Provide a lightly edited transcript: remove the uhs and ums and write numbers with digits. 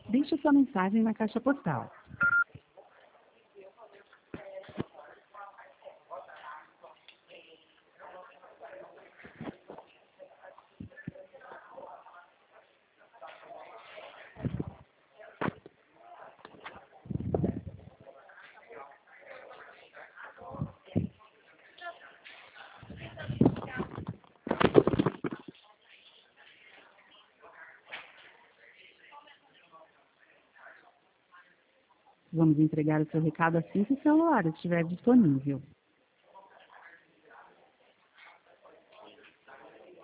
Deixe sua mensagem na caixa postal. Vamos entregar o seu recado assim que o celular estiver disponível.